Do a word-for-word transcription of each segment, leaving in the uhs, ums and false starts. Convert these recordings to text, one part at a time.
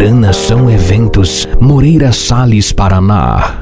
Grana são eventos, Moreira Salles, Paraná.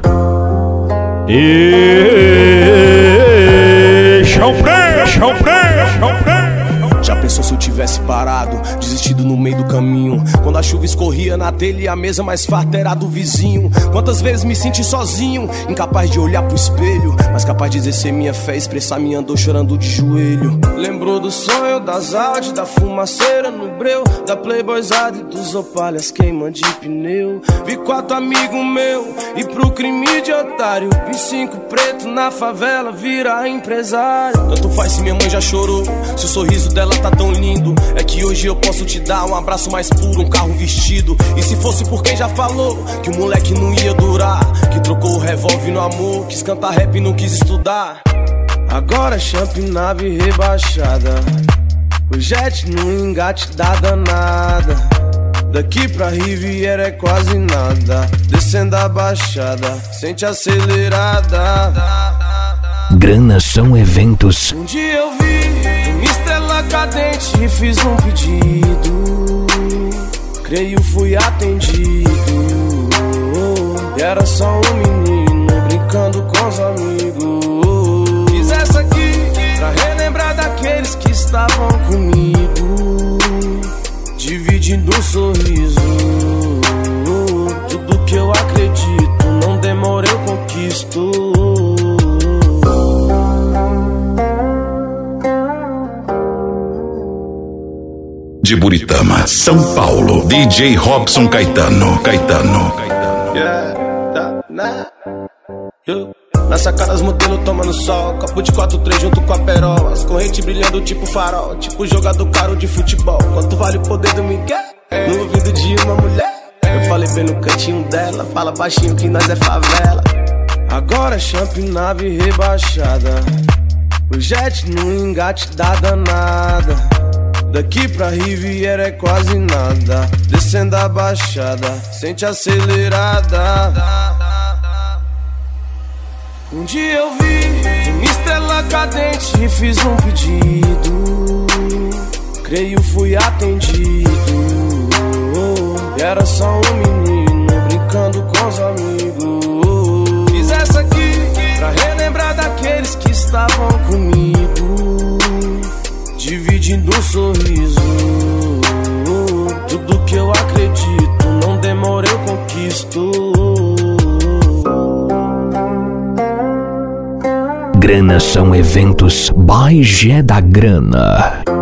E chão preto, chão preto, chão preto. Já pensou se eu tivesse parado, desistido no meio do caminho? Quando a chuva escorria na telha e a mesa mais farta era do vizinho. Quantas vezes me senti sozinho, incapaz de olhar pro espelho, mas capaz de exercer minha fé, expressar minha dor chorando de joelho. Lembrou do sonho, das Audi, da fumaceira no breu, da playboyzada e dos opalhas queima de pneu. Vi quatro amigos meu e pro crime de otário, vi cinco preto na favela virar empresário. Tanto faz se minha mãe já chorou, se o sorriso dela tá tão lindo. É que hoje eu posso te dar um abraço mais puro, um carro vestido. E se fosse por quem já falou que o moleque não ia durar, que trocou o revólver no amor, quis cantar rap e não quis estudar. Agora champ nave rebaixada, o jet no engate da danada. Daqui pra Riviera é quase nada, descendo a baixada, sente acelerada. Grana são eventos. Um dia eu vi uma estrela cadente e fiz um pedido, creio fui atendido. E era só um menino brincando com os amigos. Fiz essa aqui pra relembrar daqueles que estavam comigo, dividindo um sorriso. Tudo que eu acredito, não demora eu conquisto. De Buritama, São Paulo, D J Robson Caetano, Caetano. Yeah, tá, né? Eu. Na sacada as modelos tomando sol, copo de quatro três junto com a perol, as correntes brilhando tipo farol, tipo jogador caro de futebol. Quanto vale o poder do Miguel no ouvido de uma mulher? Eu falei bem no cantinho dela, fala baixinho que nós é favela. Agora champ nave rebaixada, o jet no engate da danada. Daqui pra Riviera é quase nada, descendo a baixada, sente acelerada. Um dia eu vi uma estrela cadente e fiz um pedido, creio fui atendido. E era só um menino brincando com os amigos. Fiz essa aqui pra relembrar daqueles que estavam comigo, dividindo um sorriso. Tudo que eu acredito, não demora eu conquisto. Grana são eventos, Bagé da Grana.